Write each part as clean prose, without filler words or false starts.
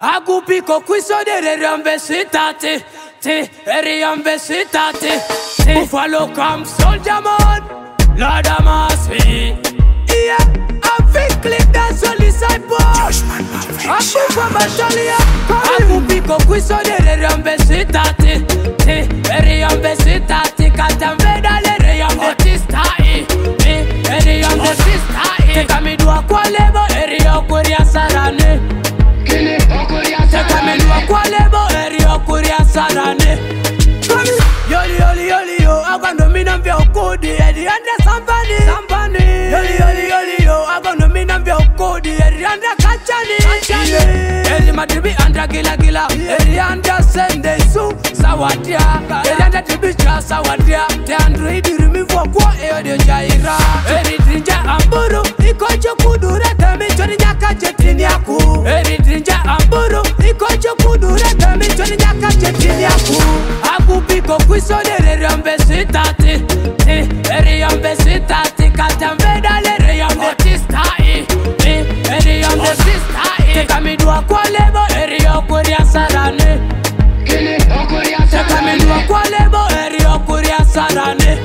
Agupiko quiso de riambesitate, te riambesitate. Buffalo come soldier man, Lord of mercy. Yeah, I'm fit clip that's only disciple. Abufa Batalia, Agupiko quiso de riambesitate, te riambesitate. Katamveda le riambesitate, riambesitate. Te kamidua kwa lebo eriokuria sarane. Kwa lebo eri okuria sarane. Yoli yoli yoli yo, agando mina mbia ukudi eri anda sambani. Yoli yoli yo, agando mina mbia ukudi eri anda kachani. Eri madribi anda gila gila, eri anda sende su sawadia. Eri anda tibicha sawadia. Te androidi rimifu kwa eyo jaira. Eri drinja amburu, ikocho kudure temi choni nyaka chetini yaku. Eri drinja amburu, ikocho kudure temi choni nyaka chetini yaku. Agupiko quiso de riambesitate, riambesitate. Katamveda le riambesitate, riambesitate. Te kamidua kwa lebo eriokuria sarane. Te kamidua kwa lebo eriokuria sarane.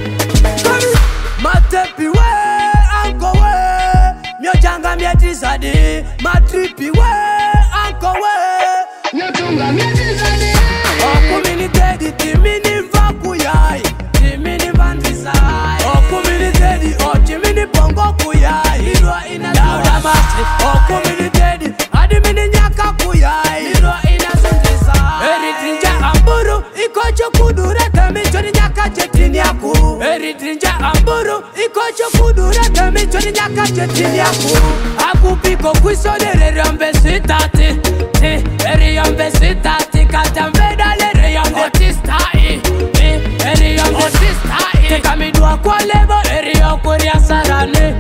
Matepi we, anko we, miojanga mietizadi. Matripi we, anko we, miojanga mietizadi. Okumini dedi timini vakuyai, timini vandisai. Okumini dedi timini pongo kuyai, lirwa ina lauda masi. Okumini dedi adimini nyaka kuyai, lirwa ina zundisai. Eritrinja amburu, ikocho kudure temi choni nyaka chetini yaku. Eritrinja amburu, ikocho kudure temi choni nyaka chetini yaku. Agupiko quiso de riambesitate, riambesitate. Katamveda le riambesitate, riambesitate. Te kamidua kwa lebo eriokuria sarane.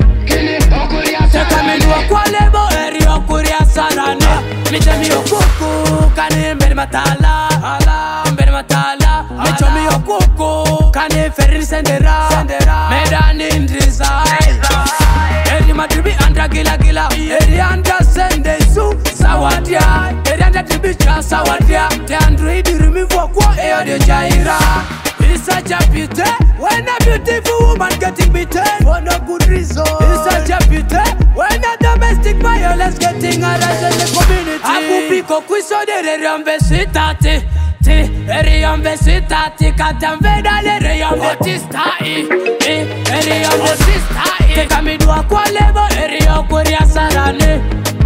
Te kamidua kwa lebo eriokuria sarane. Michami yokuku kane mbele matala, mbele matala. Michami yokuku kane ferri sendera, medani ndrizai. Eri madribi anda gila gila, eri anda sende su sawadia. Eri anda tibicha sawadia. Te androidi rimifu kwa eyo jaira. It's such a beauty when a beautiful woman getting beaten for no good reason. It's such a beauty when a domestic violence getting harassed in the community. Agupiko quiso de riambesitate, riambesitate. Katamveda le riambesitate, riambesitate. Te kamidua kwa lebo eriokuria sarane.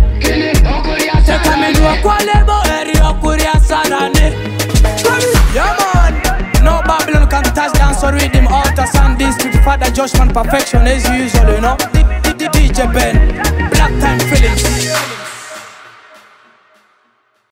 Te kamidua kwa lebo eriokuria sarane. Yeah man. No Babylon can touch dance or rhythm. Alter sound this to Father Joshman perfection as usual, you know. DJ Ben, Black Time Feelings.